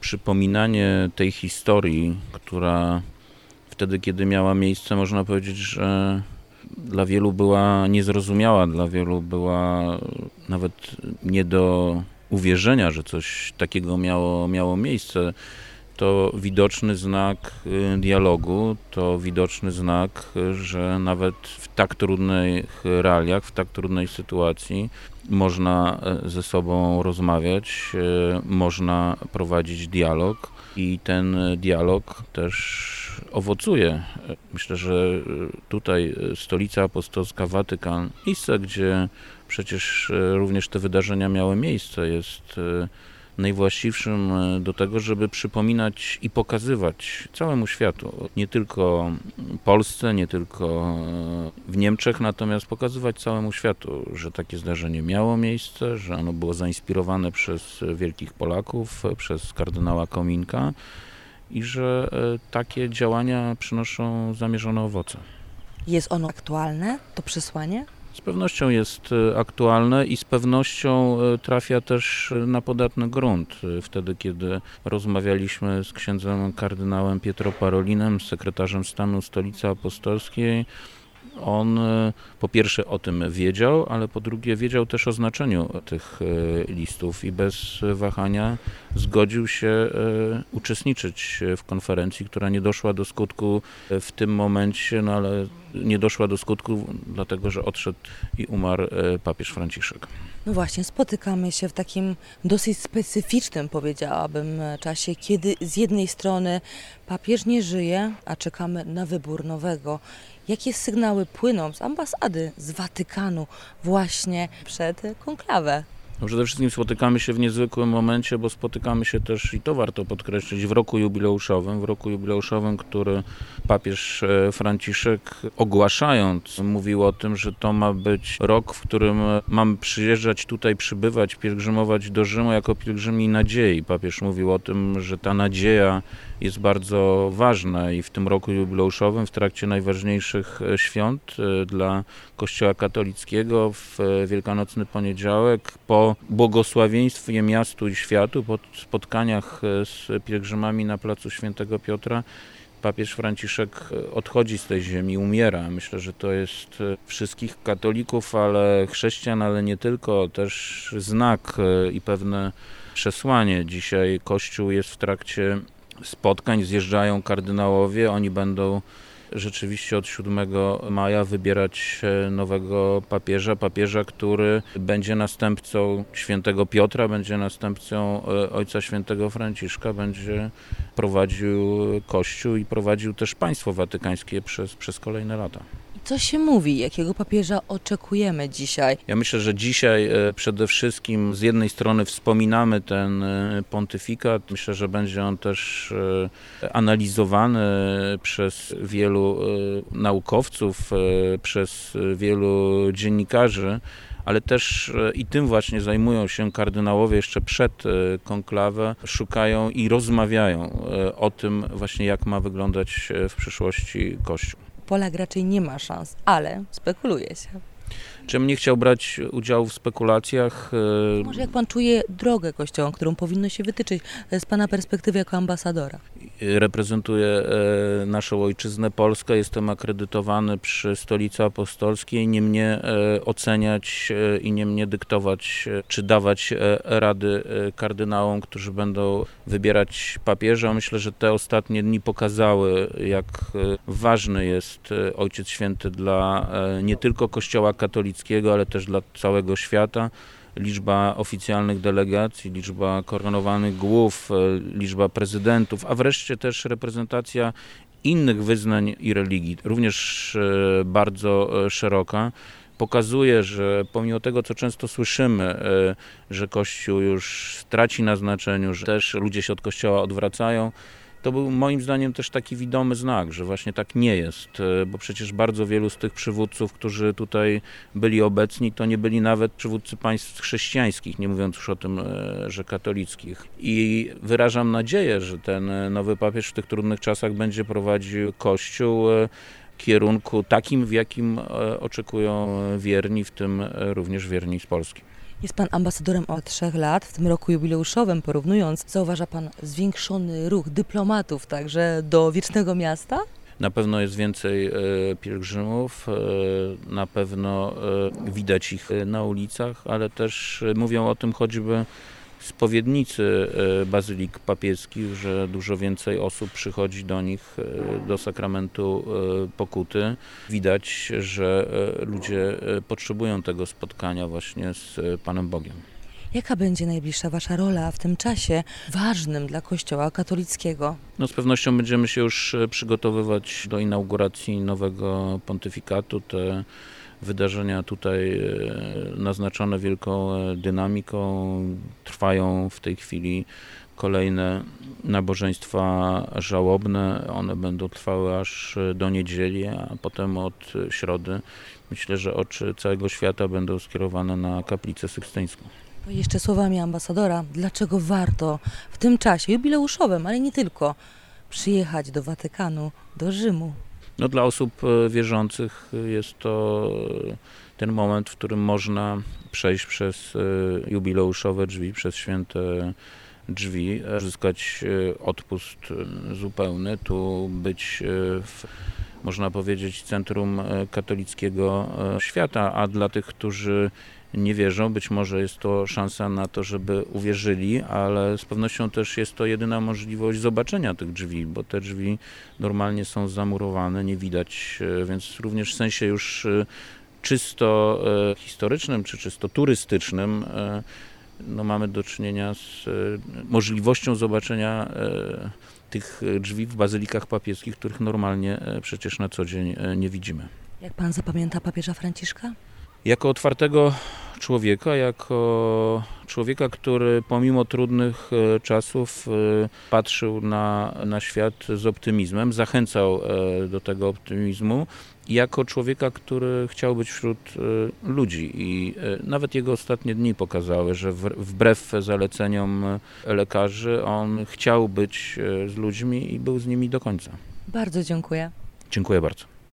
przypominanie tej historii, która wtedy, kiedy miała miejsce, można powiedzieć, że dla wielu była niezrozumiała, dla wielu była nawet nie do uwierzenia, że coś takiego miało miejsce. To widoczny znak dialogu, to widoczny znak, że nawet w tak trudnych realiach, w tak trudnej sytuacji można ze sobą rozmawiać, można prowadzić dialog i ten dialog też owocuje. Myślę, że tutaj Stolica Apostolska, Watykan, miejsce, gdzie przecież również te wydarzenia miały miejsce, jest najwłaściwszym do tego, żeby przypominać i pokazywać całemu światu, nie tylko Polsce, nie tylko w Niemczech, natomiast pokazywać całemu światu, że takie zdarzenie miało miejsce, że ono było zainspirowane przez wielkich Polaków, przez kardynała Kominka i że takie działania przynoszą zamierzone owoce. Jest ono aktualne, to przesłanie? Z pewnością jest aktualne i z pewnością trafia też na podatny grunt. Wtedy, kiedy rozmawialiśmy z księdzem kardynałem Pietro Parolinem, sekretarzem stanu Stolicy Apostolskiej, on po pierwsze o tym wiedział, ale po drugie wiedział też o znaczeniu tych listów i bez wahania zgodził się uczestniczyć w konferencji, która nie doszła do skutku w tym momencie, no ale nie doszła do skutku dlatego, że odszedł i umarł papież Franciszek. No właśnie, spotykamy się w takim dosyć specyficznym, powiedziałabym, czasie, kiedy z jednej strony papież nie żyje, a czekamy na wybór nowego. Jakie sygnały płyną z ambasady, z Watykanu właśnie przed konklawę? No przede wszystkim spotykamy się w niezwykłym momencie, bo spotykamy się też, i to warto podkreślić, w roku jubileuszowym, który papież Franciszek ogłaszając mówił o tym, że to ma być rok, w którym mamy przyjeżdżać tutaj, przybywać, pielgrzymować do Rzymu jako pielgrzymi nadziei. Papież mówił o tym, że ta nadzieja jest bardzo ważna i w tym roku jubileuszowym, w trakcie najważniejszych świąt dla Kościoła katolickiego, w Wielkanocny Poniedziałek, po błogosławieństwie miastu i światu, po spotkaniach z pielgrzymami na placu Świętego Piotra, papież Franciszek odchodzi z tej ziemi, umiera. Myślę, że to jest wszystkich katolików, ale chrześcijan, ale nie tylko, też znak i pewne przesłanie. Dzisiaj Kościół jest w trakcie spotkań, zjeżdżają kardynałowie, oni będą rzeczywiście od 7 maja wybierać nowego papieża, który będzie następcą świętego Piotra, będzie następcą Ojca Świętego Franciszka, będzie prowadził Kościół i prowadził też państwo watykańskie przez kolejne lata. Co się mówi? Jakiego papieża oczekujemy dzisiaj? Ja myślę, że dzisiaj przede wszystkim z jednej strony wspominamy ten pontyfikat. Myślę, że będzie on też analizowany przez wielu naukowców, przez wielu dziennikarzy, ale też i tym właśnie zajmują się kardynałowie jeszcze przed konklawę, szukają i rozmawiają o tym właśnie, jak ma wyglądać w przyszłości Kościół. Polak raczej nie ma szans, ale spekuluje się. Czym nie chciał brać udziału w spekulacjach? Może jak pan czuje drogę Kościoła, którą powinno się wytyczyć z pana perspektywy jako ambasadora? Reprezentuję naszą ojczyznę Polskę, jestem akredytowany przy Stolicy Apostolskiej, nie mnie oceniać i nie mnie dyktować, czy dawać rady kardynałom, którzy będą wybierać papieża. Myślę, że te ostatnie dni pokazały, jak ważny jest Ojciec Święty dla nie tylko Kościoła katolickiego, ale też dla całego świata. Liczba oficjalnych delegacji, liczba koronowanych głów, liczba prezydentów, a wreszcie też reprezentacja innych wyznań i religii, również bardzo szeroka, pokazuje, że pomimo tego, co często słyszymy, że Kościół już traci na znaczeniu, że też ludzie się od Kościoła odwracają, to był moim zdaniem też taki widomy znak, że właśnie tak nie jest, bo przecież bardzo wielu z tych przywódców, którzy tutaj byli obecni, to nie byli nawet przywódcy państw chrześcijańskich, nie mówiąc już o tym, że katolickich. I wyrażam nadzieję, że ten nowy papież w tych trudnych czasach będzie prowadził Kościół w kierunku takim, w jakim oczekują wierni, w tym również wierni z Polski. Jest pan ambasadorem od 3 lat. W tym roku jubileuszowym, porównując, zauważa pan zwiększony ruch dyplomatów także do Wiecznego Miasta? Na pewno jest więcej pielgrzymów, na pewno widać ich na ulicach, ale też mówią o tym choćby spowiednicy bazylik papieskich, że dużo więcej osób przychodzi do nich do sakramentu pokuty. Widać, że ludzie potrzebują tego spotkania właśnie z Panem Bogiem. Jaka będzie najbliższa wasza rola w tym czasie ważnym dla Kościoła katolickiego? No, z pewnością będziemy się już przygotowywać do inauguracji nowego pontyfikatu. Te wydarzenia tutaj naznaczone wielką dynamiką. Trwają w tej chwili kolejne nabożeństwa żałobne. One będą trwały aż do niedzieli, a potem od środy myślę, że oczy całego świata będą skierowane na kaplicę sykstyńską. To jeszcze słowami ambasadora, dlaczego warto w tym czasie jubileuszowym, ale nie tylko, przyjechać do Watykanu, do Rzymu? No, dla osób wierzących jest to ten moment, w którym można przejść przez jubileuszowe drzwi, przez święte drzwi, uzyskać odpust zupełny, tu być można powiedzieć, centrum katolickiego świata, a dla tych, którzy nie wierzą, być może jest to szansa na to, żeby uwierzyli, ale z pewnością też jest to jedyna możliwość zobaczenia tych drzwi, bo te drzwi normalnie są zamurowane, nie widać, więc również w sensie już czysto historycznym czy czysto turystycznym no, mamy do czynienia z możliwością zobaczenia tych drzwi w bazylikach papieskich, których normalnie przecież na co dzień nie widzimy. Jak pan zapamięta papieża Franciszka? Jako otwartego człowieka, jako człowieka, który pomimo trudnych czasów patrzył na świat z optymizmem, zachęcał do tego optymizmu, jako człowieka, który chciał być wśród ludzi i nawet jego ostatnie dni pokazały, że wbrew zaleceniom lekarzy on chciał być z ludźmi i był z nimi do końca. Bardzo dziękuję. Dziękuję bardzo.